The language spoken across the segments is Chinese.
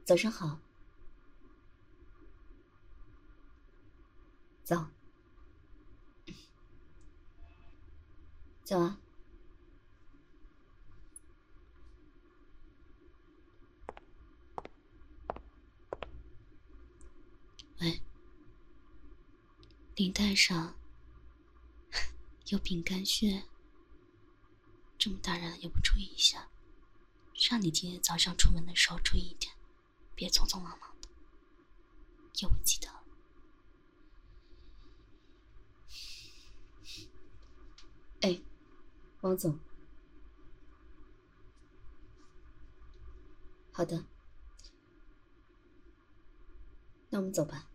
早上好。早。早啊。喂，领带上有饼干屑，这么大人了也不注意一下，让你今天早上出门的时候注意一点，别匆匆忙忙的，又不记得了。哎，王总。好的，那我们走吧。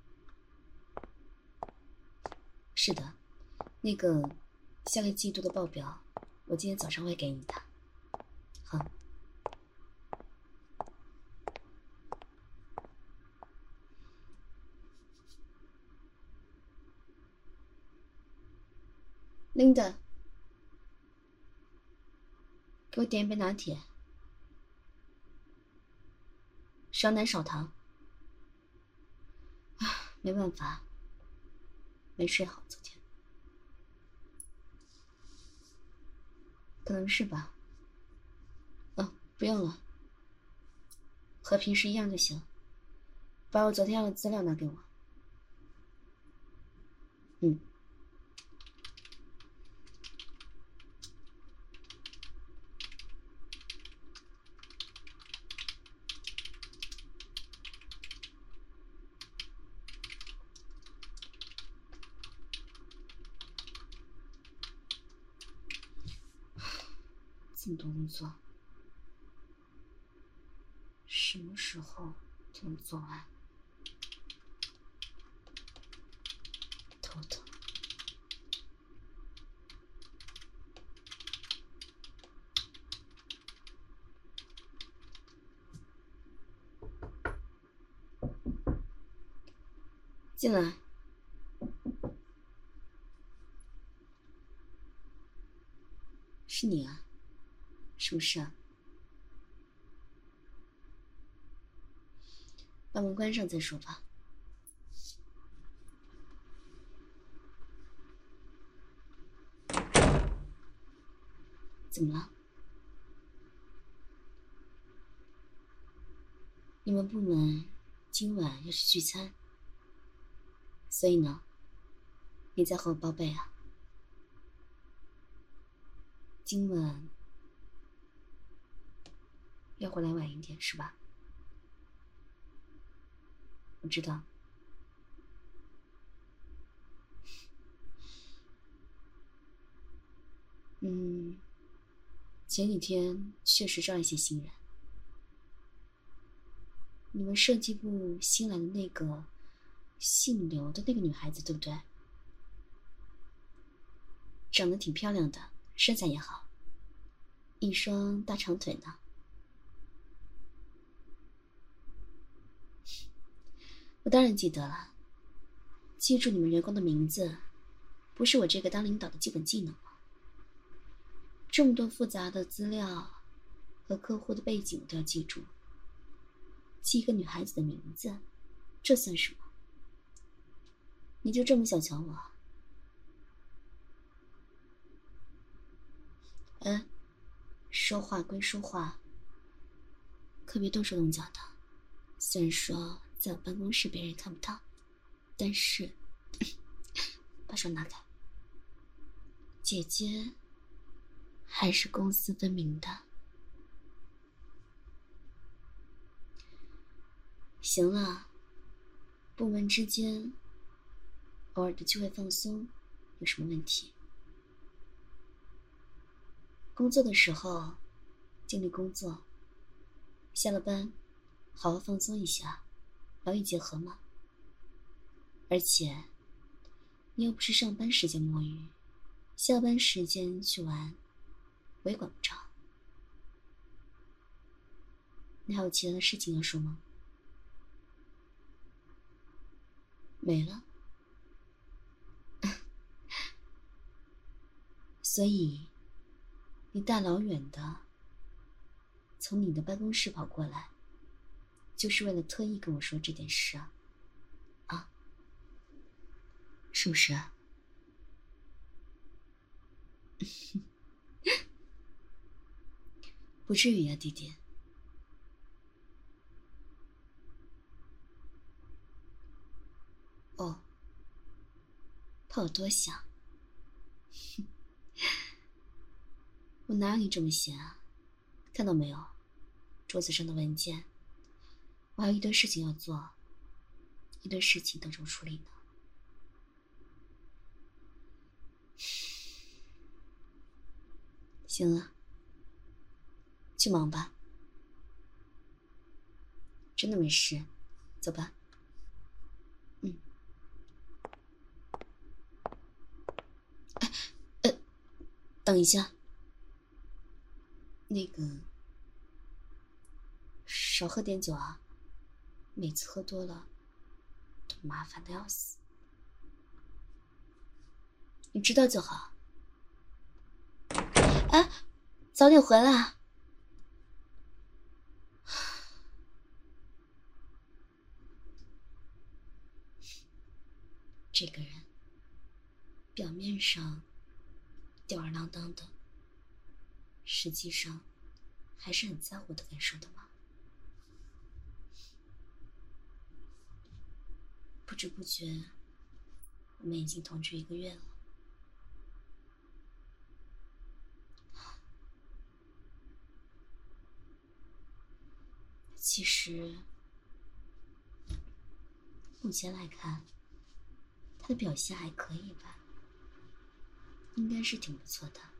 是的，那个下个季度的报表，我今天早上会给你的。好。Linda， 给我点一杯拿铁，少奶少糖。啊，没办法，没睡好昨天。可能是吧。哦，不用了，和平时一样就行。把我昨天要的资料拿给我。嗯。这么多工作，什么时候才能做完？头疼。进来。是你啊？什么事啊？把门关上再说吧。怎么了？你们部门今晚要去聚餐，所以呢，你在和我报备啊？今晚要回来晚一点是吧？我知道。前几天确实招一些新人。你们设计部新来的那个姓刘的那个女孩子，对不对？长得挺漂亮的，身材也好，一双大长腿呢。我当然记得了，记住你们员工的名字，不是我这个当领导的基本技能吗？这么多复杂的资料和客户的背景都要记住，记一个女孩子的名字，这算什么？你就这么小瞧我？哎，说话归说话，可别动手动脚的。虽然说在我办公室别人也看不到，但是把手拿开。姐姐还是公私分明的。行了，部门之间偶尔的聚会放松有什么问题？工作的时候尽力工作，下了班好好放松一下，劳逸结合嘛。而且你又不是上班时间摸鱼，下班时间去玩，我也管不着。你还有其他的事情要说吗？没了。所以你大老远的从你的办公室跑过来， 就是为了特意跟我说这件事啊？啊？是不是啊？不至于呀，弟弟。哦，怕我多想？我哪有你这么闲啊？看到没有，桌子上的文件，我还有一堆事情要做，一堆事情等着我处理呢。行了，去忙吧。真的没事，走吧。嗯。等一下，那个，少喝点酒啊，每次喝多了都麻烦的要死。你知道就好。哎，早点回来啊。这个人表面上吊儿郎当的，实际上还是很在乎我的感受的嘛。不知不觉，我们已经同居1个月了。其实，目前来看，他的表现还可以吧，应该是挺不错的。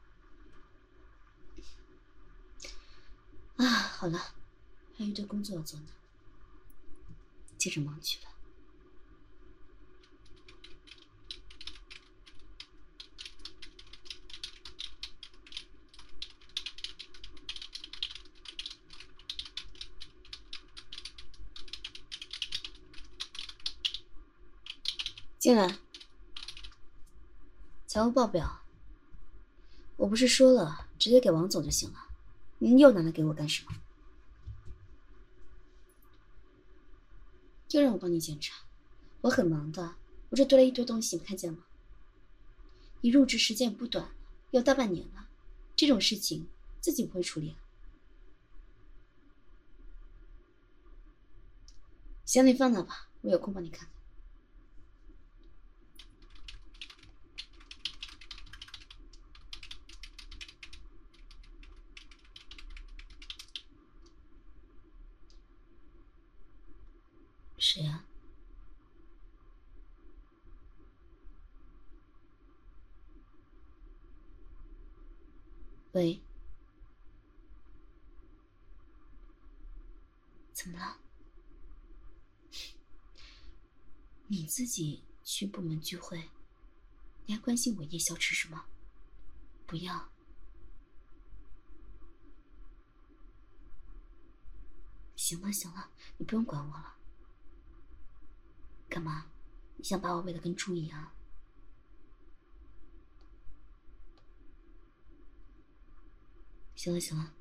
啊，好了，还有一堆工作要做呢，接着忙去吧。进来。财务报表，我不是说了直接给王总就行了，您又拿来给我干什么？又让我帮你检查，我很忙的，我这堆了一堆东西，你看见吗？你入职时间也不短，有大半年了，这种事情自己不会处理啊？行，你放那吧，我有空帮你看看。谁啊？喂？怎么了？你自己去部门聚会，你还关心我夜宵吃什么？不要。行了行了，你不用管我了。干嘛？你想把我喂得跟猪一样？行了行了，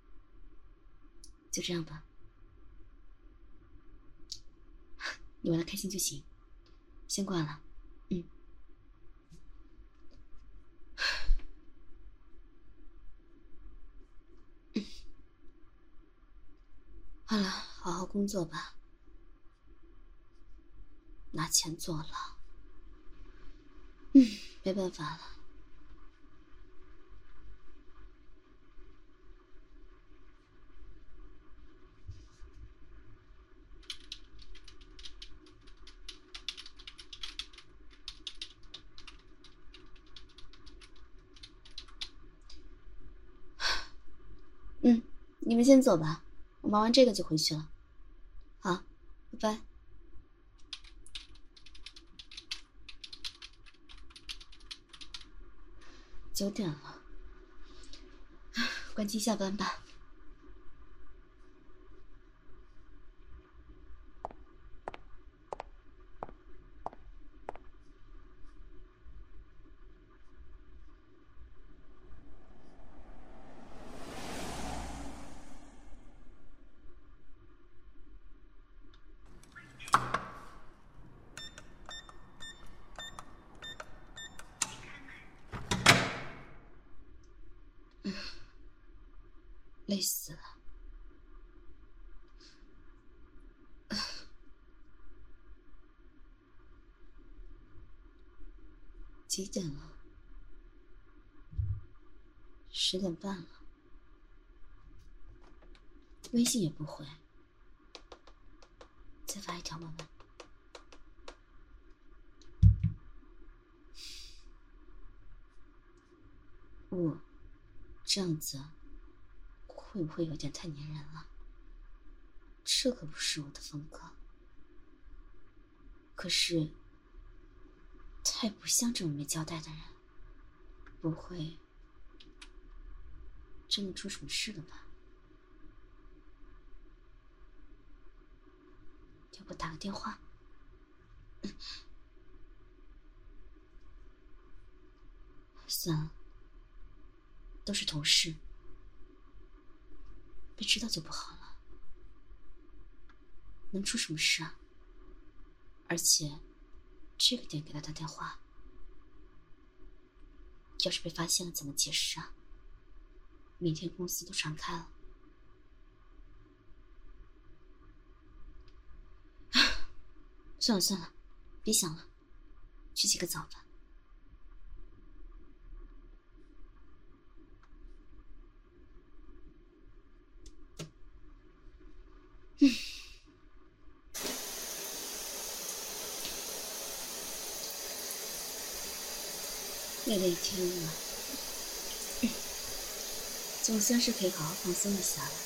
就这样吧。你玩得开心就行，先挂了。嗯。好了，好好工作吧。拿钱做了。没办法了。你们先走吧，我忙完这个就回去了。好，拜拜。9点了，关机下班吧。 累死了。几点了？10点半了。微信也不回，再发一条问问。我这样子会不会有点太粘人了？这可不是我的风格。可是太不像这种没交代的人，不会真的出什么事了吧？要不打个电话？算了，都是同事，被知道就不好了。能出什么事啊？而且这个点给他打电话，要是被发现了怎么解释啊？明天公司都传开了。算了算了，别想了，去洗个澡吧。累了一天了，总算是可以好好放松一下了。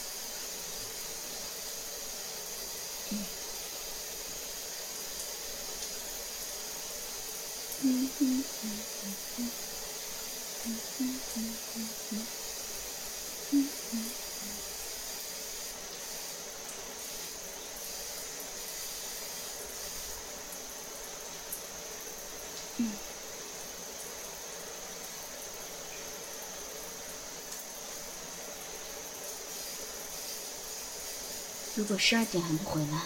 如果12点还不回来，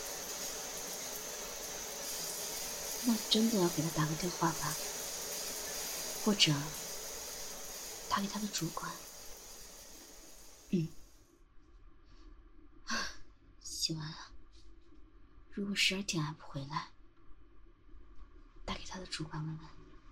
那真的要给他打个电话吧，或者打给他的主管。洗完了，如果12点还不回来，打给他的主管问问。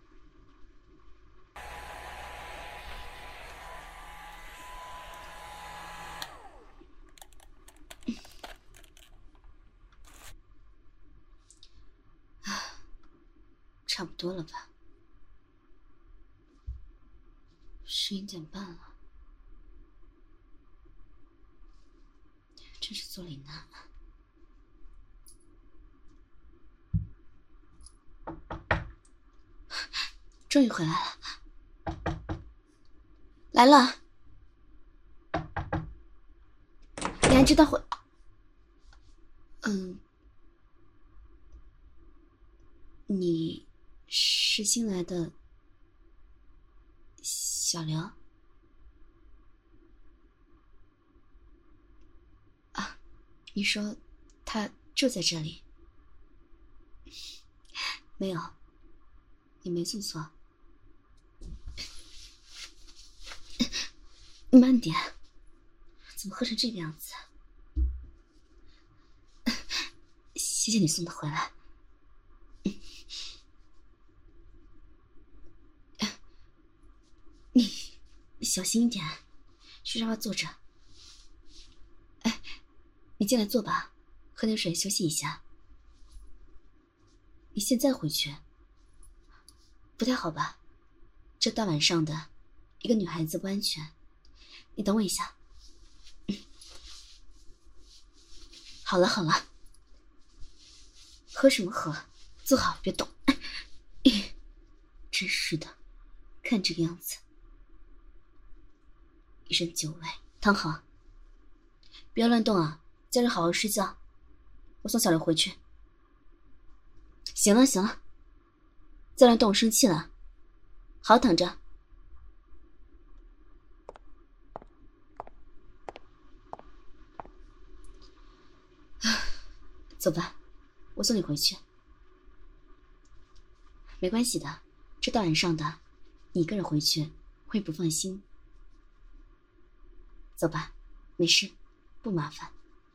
差不多了吧？11点半了，真是坐立难安。终于回来了，来了。你还知道回？你是新来的小刘啊？你说他住在这里？没有，你没做错。慢点，怎么喝成这个样子？谢谢你送他回来。你小心一点，去沙发坐着。哎，你进来坐吧，喝点水休息一下。你现在回去不太好吧？这大晚上的，一个女孩子不安全。你等我一下。好了好了，喝什么喝？坐好别动。真是的，看这个样子，一身酒味。躺好，不要乱动啊，叫人好好睡觉。我送小刘回去。行了行了，再乱动我生气了。好好躺着。走吧，我送你回去。没关系的，这大晚上的，你一个人回去会不放心。走。 走吧，没事，不麻烦。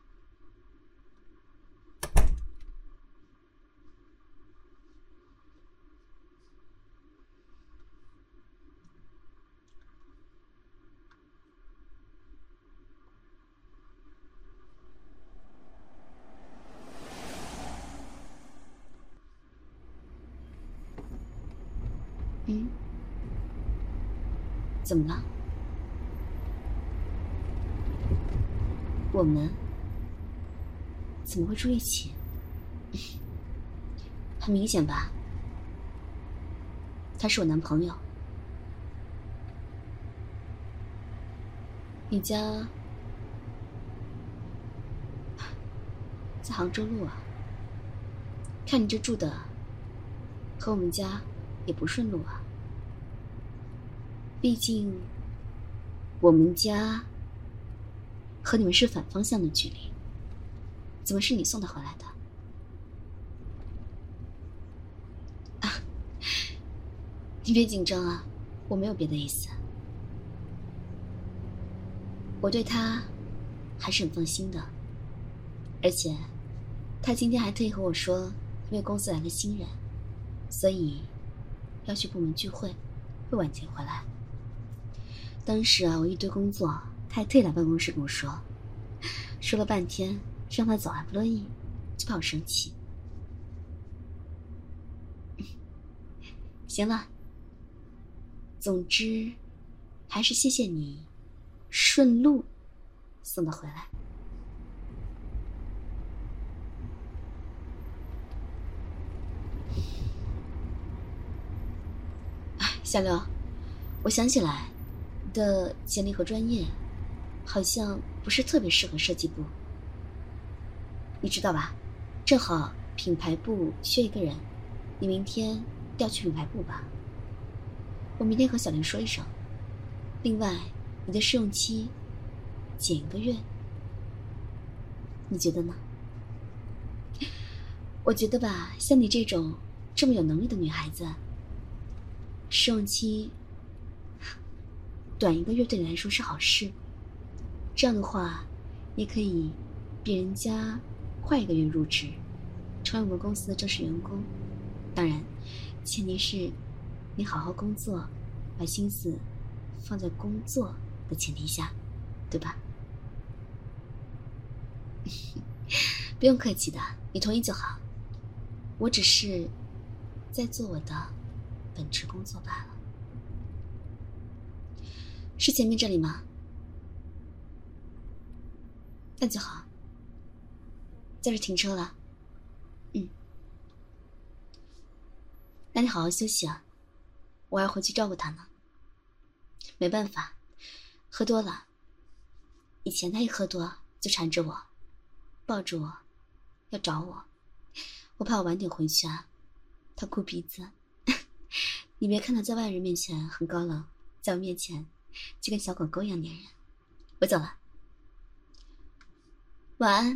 怎么了？我们怎么会住一起？很明显吧，他是我男朋友。你家在杭州路啊？看你这住的和我们家也不顺路啊。毕竟我们家和你们是反方向的距离，怎么是你送他回来的？啊，你别紧张啊，我没有别的意思。我对他还是很放心的，而且他今天还特意和我说，因为公司来了新人，所以要去部门聚会，会晚点回来。当时啊，我一堆工作，他还特意来办公室跟我说，说了半天，让他走还不乐意，就怕我生气。行了，总之还是谢谢你顺路送他回来。小刘，我想起来，你的简历和专业好像不是特别适合设计部，你知道吧？正好品牌部缺一个人，你明天调去品牌部吧。我明天和小林说一声。另外，你的试用期减1个月，你觉得呢？我觉得吧，像你这种这么有能力的女孩子，试用期短1个月对你来说是好事。这样的话，也可以比人家快1个月入职，成为我们公司的正式员工。当然，前提是你好好工作，把心思放在工作的前提下，对吧？不用客气的，你同意就好。我只是在做我的本职工作罢了。是前面这里吗？那就好，在这停车了。那你好好休息啊，我要回去照顾他呢。没办法，喝多了。以前他一喝多就缠着我，抱着我，要找我，我怕我晚点回去啊，他哭鼻子。你别看他在外人面前很高冷，在我面前就跟小狗狗一样粘人。我走了，晚安。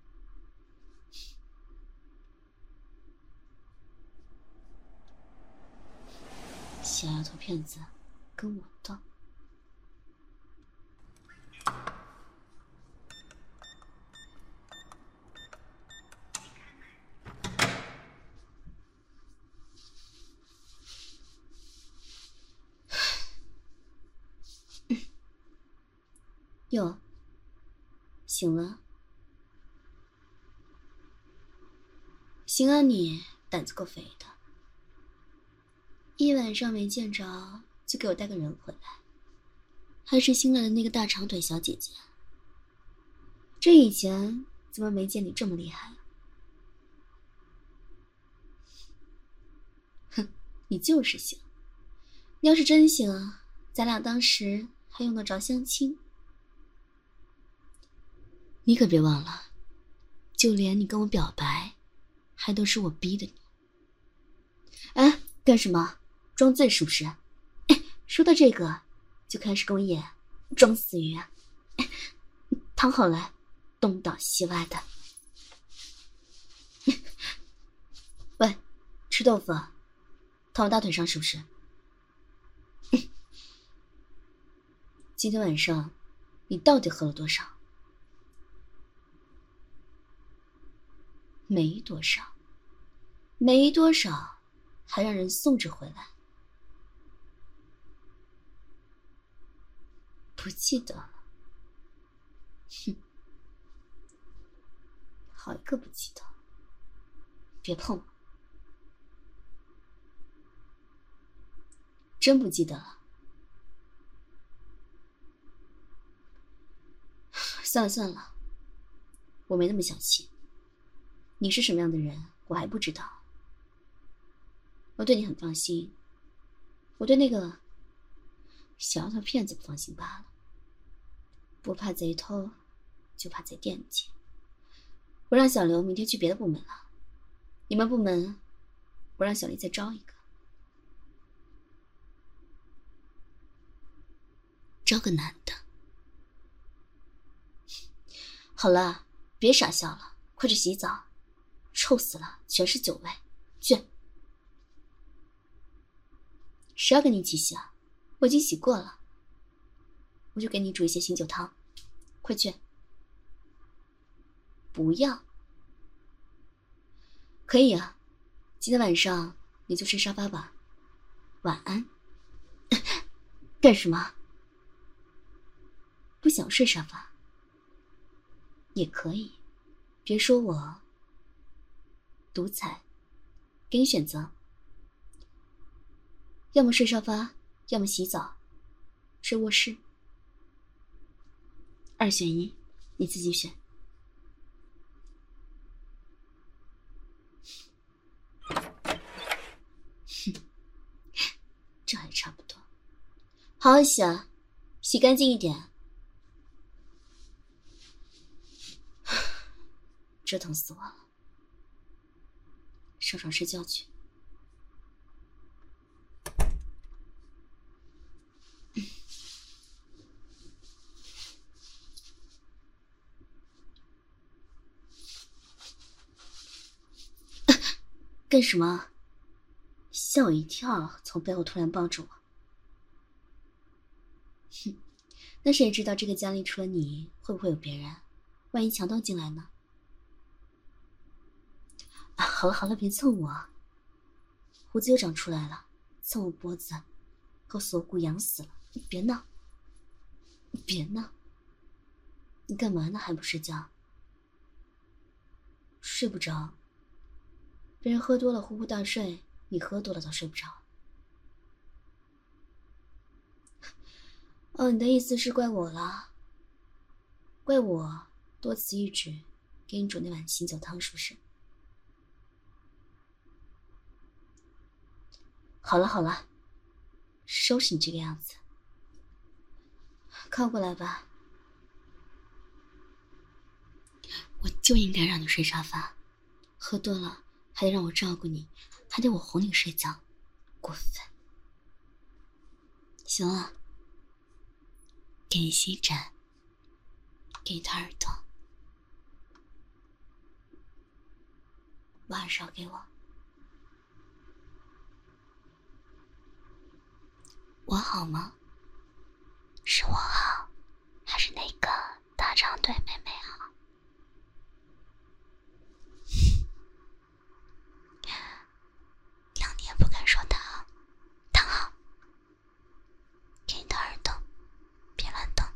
小丫头片子跟我斗。哟，醒了？行啊，你胆子够肥的，一晚上没见着就给我带个人回来，还是新来的那个大长腿小姐姐。这以前怎么没见你这么厉害啊？哼，你就是行。你要是真行，咱俩当时还用得着相亲？你可别忘了，就连你跟我表白，还都是我逼的你。哎，干什么？装醉是不是？哎，说到这个，就开始跟我演装死鱼啊！哎，躺好了，东倒西歪的。喂，吃豆腐，躺我大腿上是不是？今天晚上你到底喝了多少？没多少，没多少，还让人送着回来。不记得了，哼，好一个不记得，别碰我，真不记得了。算了算了，我没那么小气。你是什么样的人，我还不知道。我对你很放心，我对那个小丫头片子不放心罢了。不怕贼偷，就怕贼惦记。我让小刘明天去别的部门了，你们部门，我让小丽再招一个，招个男的。好了，别傻笑了，快去洗澡，臭死了，全是酒味，去。谁要跟你一起洗啊？我已经洗过了。我就给你煮一些醒酒汤，快去。不要。可以啊，今天晚上你就睡沙发吧，晚安。干什么？不想睡沙发也可以，别说我独裁，给你选择，要么睡沙发，要么洗澡，睡卧室，2选1，你自己选。这还差不多，好好洗啊，洗干净一点。折腾死我了，上床睡觉去。干什么？吓我一跳，从背后突然抱着我。哼，那谁知道这个家里除了你，会不会有别人？万一强盗进来呢？啊，好了好了，别蹭我，胡子又长出来了，蹭我脖子，和锁骨痒死了。你别闹，你别闹，你干嘛呢？还不睡觉？睡不着。别人喝多了呼呼大睡，你喝多了倒睡不着。哦，你的意思是怪我了？怪我多此一举，给你煮那碗醒酒汤是不是？好了好了，收拾你这个样子，靠过来吧。我就应该让你睡沙发，喝多了还得让我照顾你，还得我哄你睡觉，过分。行了，给你吸枕，给你掏耳朵，把耳勺给我。我好吗？是我好，还是那个大长腿妹妹好？2年不敢说她好，她好。给你掏耳朵，别乱动。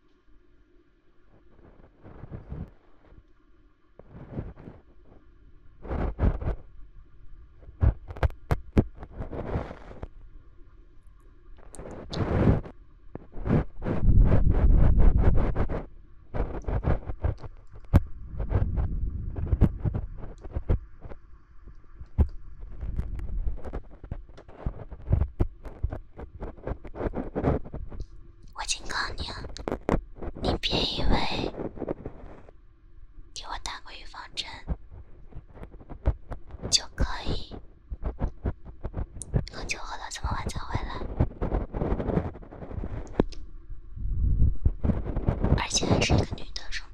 我警告你啊，你别以为给我打过预防针就可以喝酒喝到这么晚才回来，而且还是一个女的，说